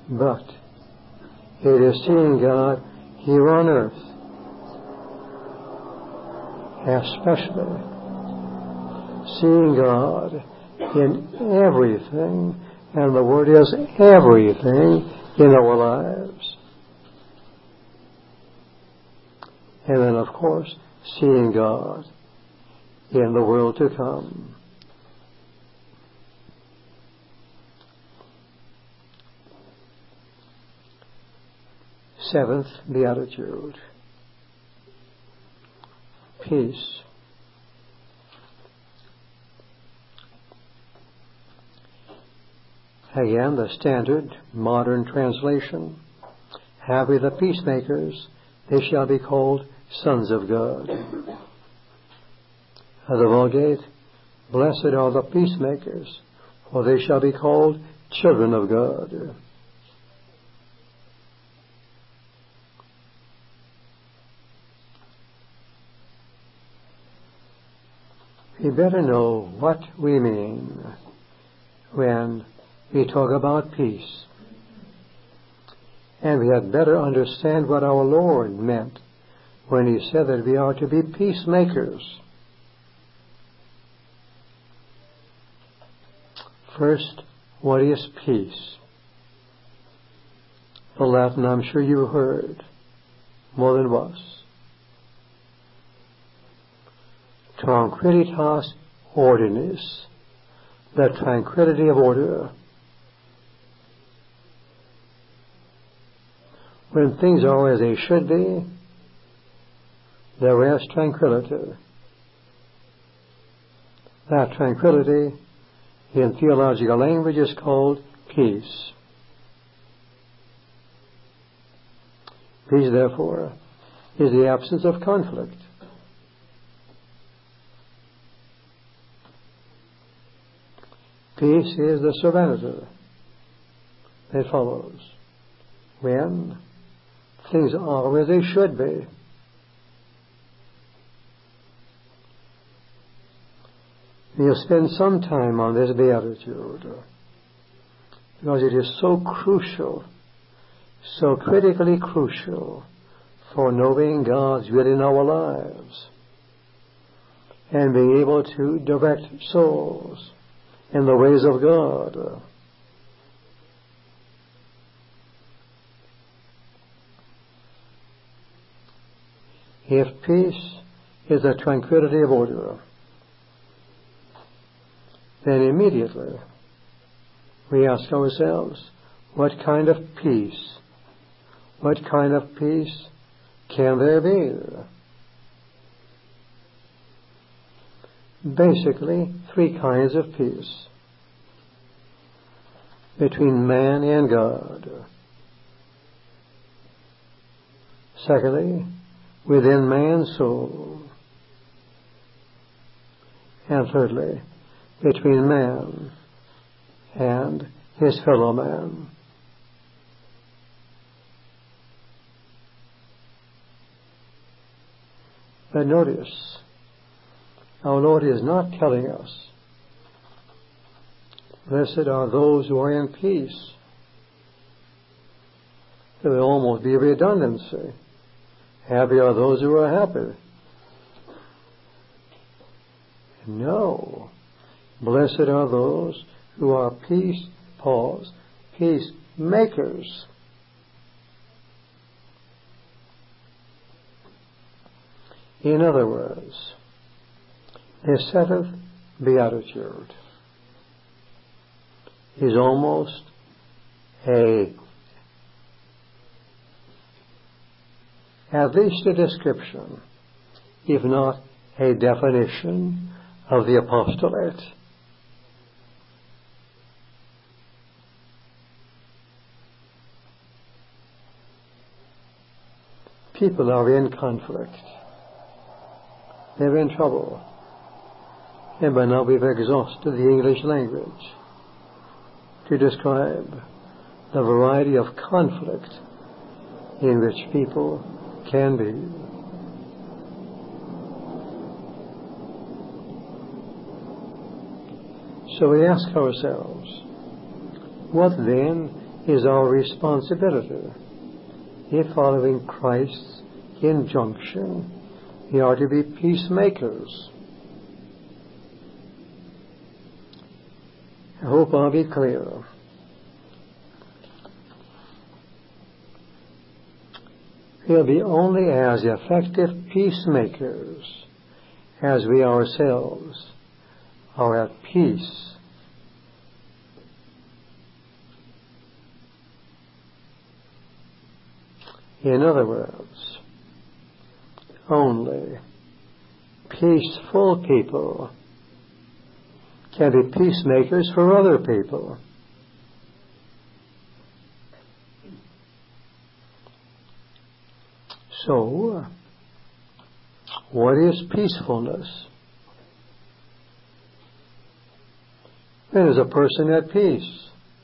but it is seeing God here on earth, especially seeing God in everything, and the word is everything in our lives. And then, of course, seeing God in the world to come. Seventh Beatitude. Peace. Again, the standard modern translation. Happy the peacemakers, they shall be called sons of God. The Vulgate, blessed are the peacemakers, for they shall be called children of God. We better know what we mean when we talk about peace. And we had better understand what our Lord meant when He said that we are to be peacemakers. First, what is peace? The Latin, I'm sure you heard more than once. Tranquillitas ordinis, the tranquility of order. When things are as they should be, there is tranquility. That tranquility, in theological language, is called peace. Peace, therefore, is the absence of conflict. Peace is the serenity that follows when things are as they should be. We'll spend some time on this beatitude because it is so crucial, so critically crucial for knowing God's will in our lives and being able to direct souls in the ways of God. If peace is the tranquility of order, then immediately we ask ourselves, what kind of peace? What kind of peace can there be? Basically, three kinds of peace between man and God. Secondly, within man's soul. And thirdly, between man and his fellow man. But notice, our Lord is not telling us, blessed are those who are in peace. There will almost be a redundancy. Happy are those who are happy. No. Blessed are those who are peacemakers. In other words, the seventh beatitude is almost at least a description, if not a definition, of the apostolate. People are in conflict. They're in trouble. And by now we've exhausted the English language to describe the variety of conflict in which people can be. So we ask ourselves, what then is our responsibility. If following Christ's injunction, we are to be peacemakers. I hope I'll be clear. We'll be only as effective peacemakers as we ourselves are at peace. In other words, only peaceful people can be peacemakers for other people. So, what is peacefulness? When is a person at peace?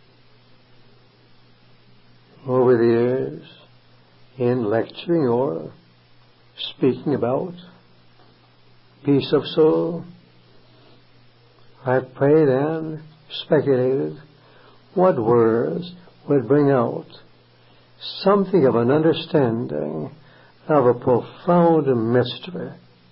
Over the years, in lecturing or speaking about peace of soul, I've prayed and speculated what words would bring out something of an understanding of a profound mystery.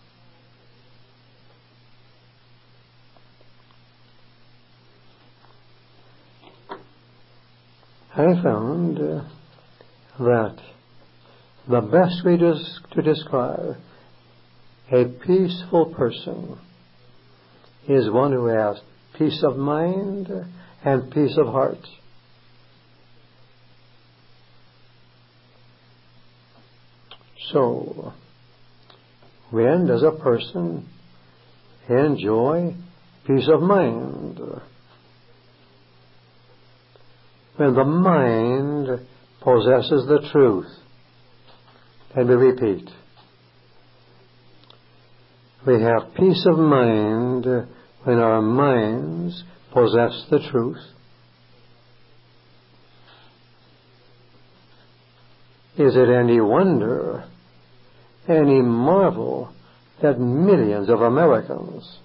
I found that the best way to describe a peaceful person is one who has peace of mind and peace of heart. So, when does a person enjoy peace of mind? When the mind possesses the truth. And we repeat, we have peace of mind when our minds possess the truth. Is it any wonder, any marvel that millions of Americans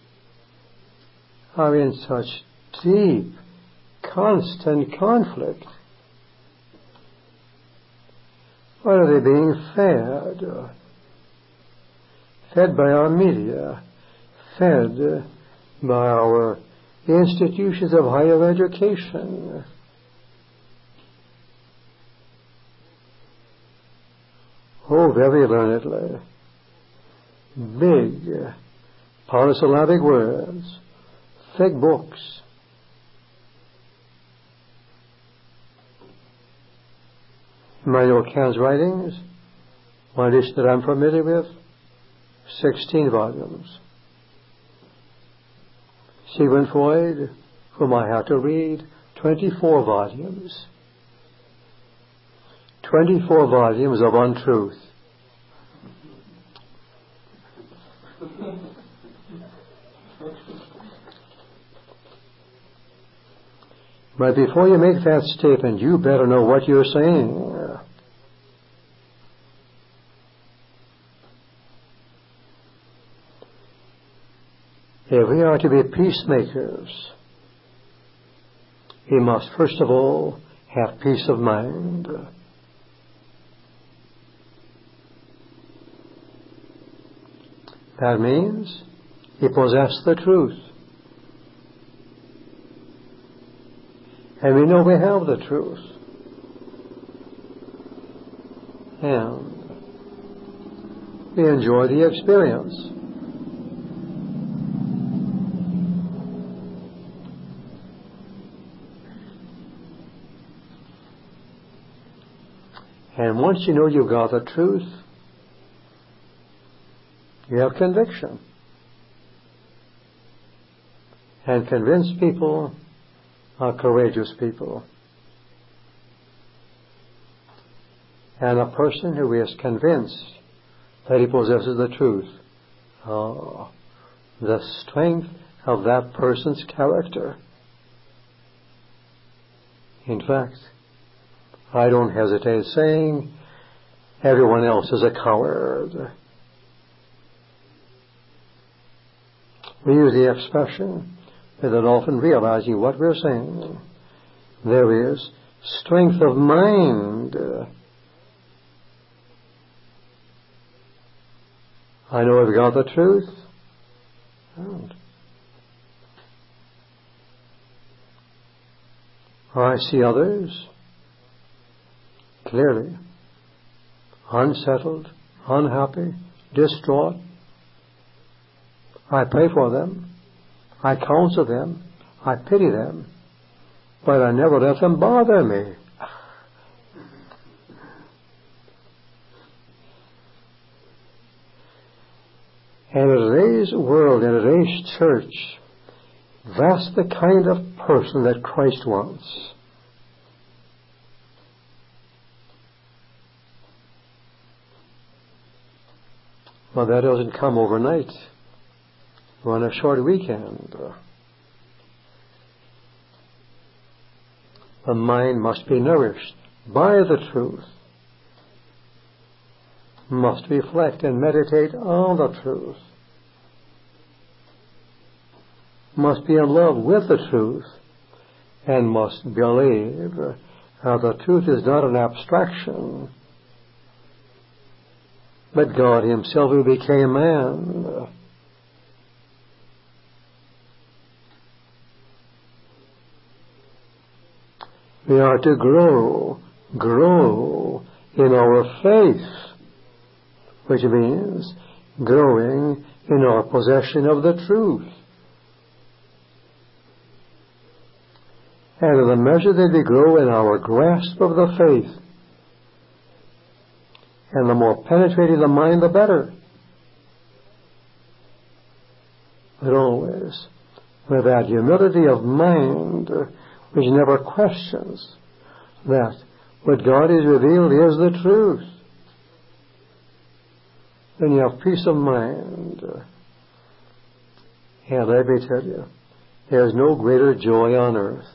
are in such deep, constant conflict? What are they being fed? Fed by our media, fed by our institutions of higher education. Oh, very learnedly. Big polysyllabic words, thick books. Immanuel Kant's writings, one edition that I'm familiar with, 16 volumes. Sigmund Freud, whom I have to read, 24 volumes. 24 volumes of untruth. But before you make that statement, you better know what you're saying. If we are to be peacemakers, we must first of all have peace of mind. That means we possess the truth. And we know we have the truth. And we enjoy the experience. And once you know you've got the truth, you have conviction. And convinced people are courageous people. And a person who is convinced that he possesses the truth, the strength of that person's character. In fact, I don't hesitate saying everyone else is a coward. We use the expression without often realizing what we're saying. There is strength of mind. I know I've got the truth. I see others clearly unsettled, unhappy, distraught. I pray for them. I counsel them. I pity them. But I never let them bother me. And in today's world, in today's church, that's the kind of person that Christ wants. Well, that doesn't come overnight or on a short weekend. The mind must be nourished by the truth, must reflect and meditate on the truth, must be in love with the truth, and must believe that the truth is not an abstraction, but God Himself who became man. We are to grow in our faith, which means growing in our possession of the truth. And in the measure that we grow in our grasp of the faith, and the more penetrating the mind, the better. But always with that humility of mind which never questions that what God has revealed is the truth. Then you have peace of mind. And let me tell you, there is no greater joy on earth.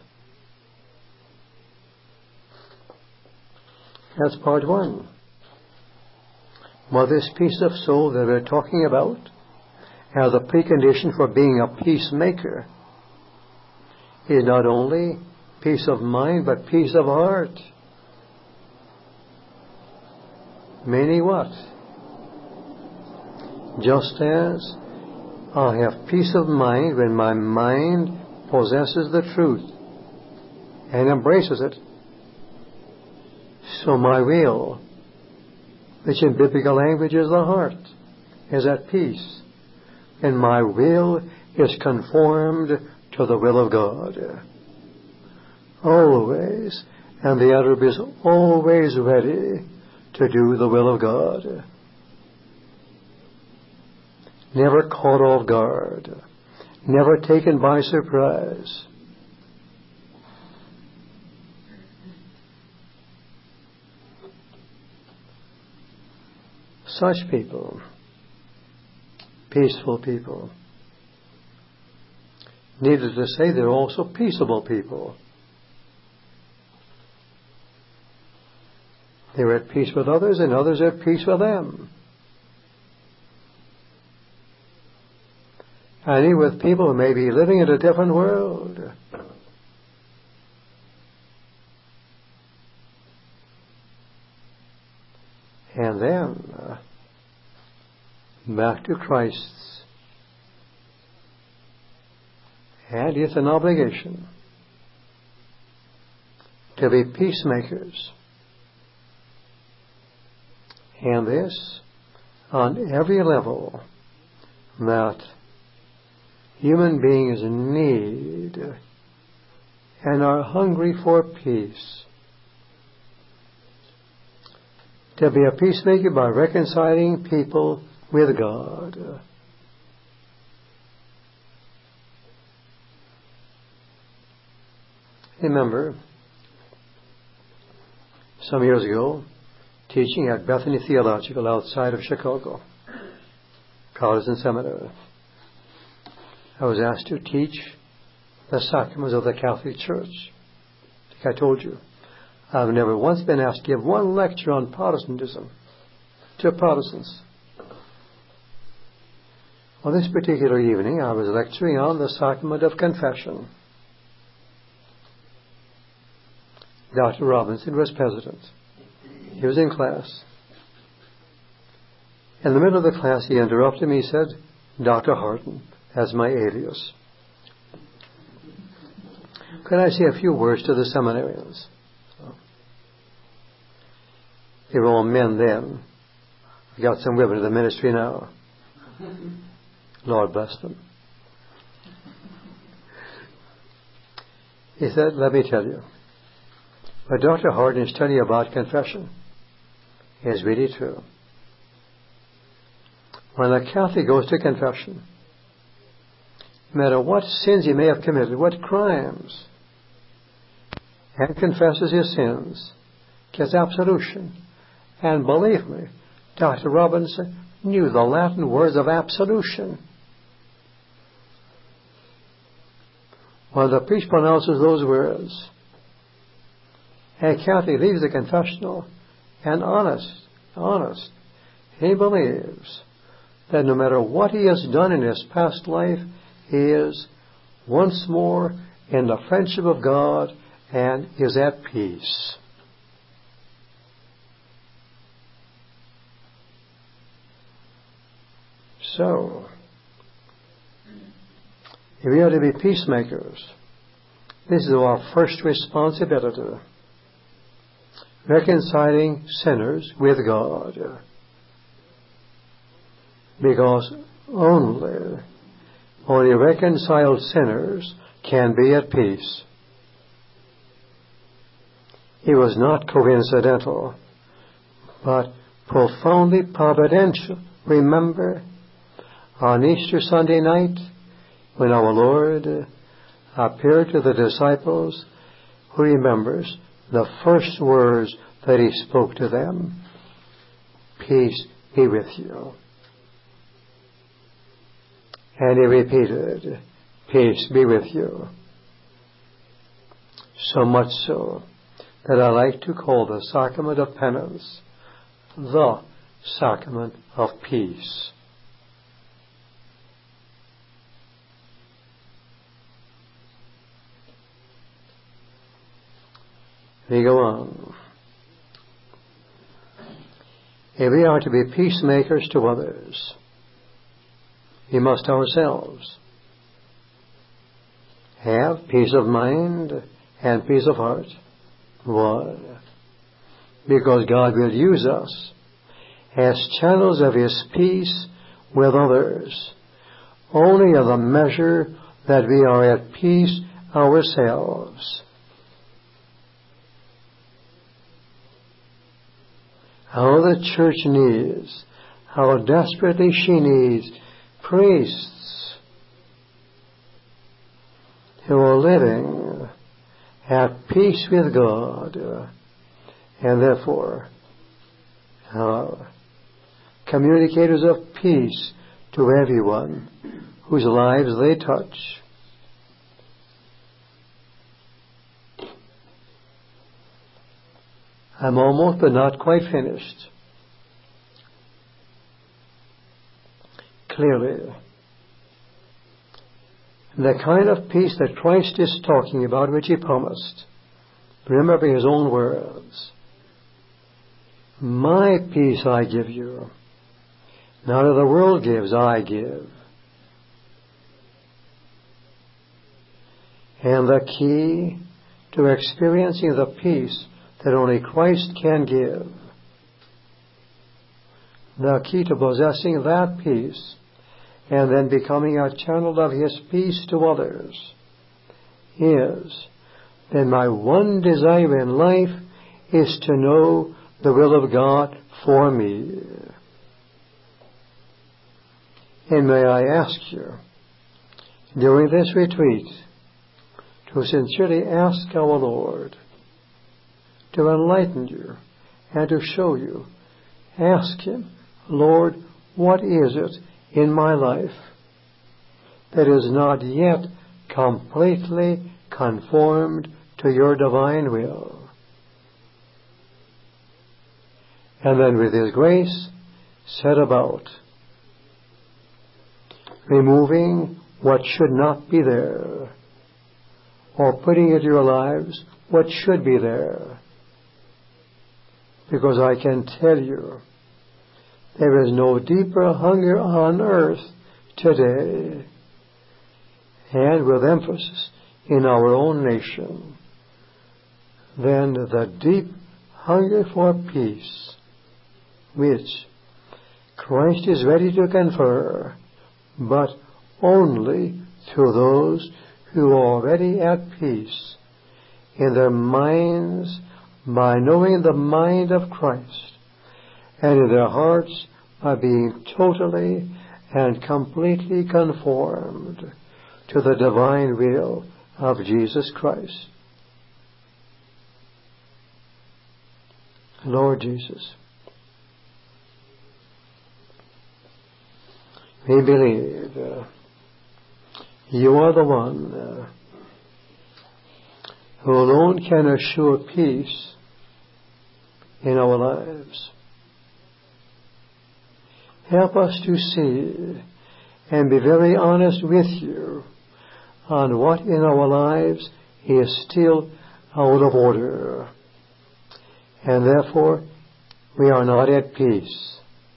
That's part one. Well, this peace of soul that we're talking about as a precondition for being a peacemaker is not only peace of mind, but peace of heart. Meaning what? Just as I have peace of mind when my mind possesses the truth and embraces it, so my will, which in biblical language is the heart, is at peace. And my will is conformed to the will of God. Always. And the other is always ready to do the will of God. Never caught off guard. Never taken by surprise. Such people, peaceful people, needless to say, they're also peaceable people. They're at peace with others, and others are at peace with them. And even with people who may be living in a different world. And then, back to Christ's. And it's an obligation to be peacemakers. And this on every level that human beings need and are hungry for peace. To be a peacemaker by reconciling people with God. Remember, some years ago, teaching at Bethany Theological outside of Chicago, Protestant Seminary, I was asked to teach the sacraments of the Catholic Church. Like I told you, I've never once been asked to give one lecture on Protestantism to Protestants. Well, this particular evening, I was lecturing on the sacrament of confession. Dr. Robinson was president. He was in class. In the middle of the class, he interrupted me. He said, Dr. Horton, that's my alias. Could I say a few words to the seminarians? They were all men then. We got some women in the ministry now. Lord bless them. He said, let me tell you, what Dr. Horton is telling you about confession is really true. When a Catholic goes to confession, no matter what sins he may have committed, what crimes, and confesses his sins, gets absolution. And believe me, Dr. Robinson knew the Latin words of absolution. When the priest pronounces those words, a Catholic leaves the confessional and honest, he believes that no matter what he has done in his past life, he is once more in the friendship of God and is at peace. So, if we are to be peacemakers, this is our first responsibility. Reconciling sinners with God. Because only reconciled sinners can be at peace. It was not coincidental, but profoundly providential. Remember, on Easter Sunday night, when our Lord appeared to the disciples, who remembers the first words that he spoke to them? Peace be with you. And he repeated, peace be with you. So much so that I like to call the sacrament of penance the sacrament of peace. We go on. If we are to be peacemakers to others, we must ourselves have peace of mind and peace of heart. Why? Because God will use us as channels of His peace with others, only in the measure that we are at peace ourselves. How the church needs, how desperately she needs priests who are living at peace with God and therefore communicators of peace to everyone whose lives they touch. I'm almost but not quite finished. Clearly, the kind of peace that Christ is talking about, which He promised, remember His own words. My peace I give you. Not as the world gives, I give. And the key to experiencing the peace that only Christ can give, the key to possessing that peace and then becoming a channel of His peace to others, is that my one desire in life is to know the will of God for me. And may I ask you, during this retreat, to sincerely ask our Lord to enlighten you and to show you. Ask Him, Lord, what is it in my life that is not yet completely conformed to your divine will? And then with His grace, set about removing what should not be there, or putting into your lives what should be there. Because I can tell you, there is no deeper hunger on earth today, and with emphasis in our own nation, than the deep hunger for peace, which Christ is ready to confer, but only to those who are already at peace in their minds by knowing the mind of Christ, and in their hearts by being totally and completely conformed to the divine will of Jesus Christ. Lord Jesus, we believe you are the one who alone can assure peace in our lives. Help us to see and be very honest with you on what in our lives is still out of order, and therefore we are not at peace.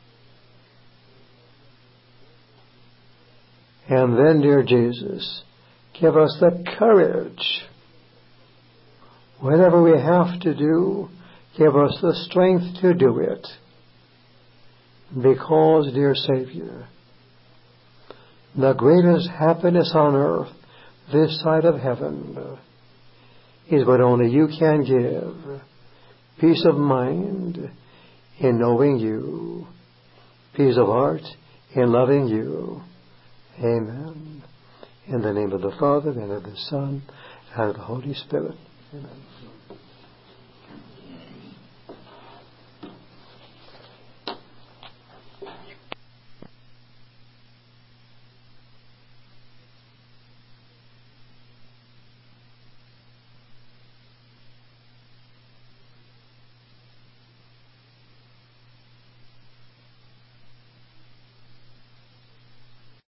And then, dear Jesus, give us the courage. Whatever we have to do, give us the strength to do it. Because, dear Savior, the greatest happiness on earth, this side of heaven, is what only you can give. Peace of mind in knowing you. Peace of heart in loving you. Amen. In the name of the Father, and of the Son, and of the Holy Spirit. Amen.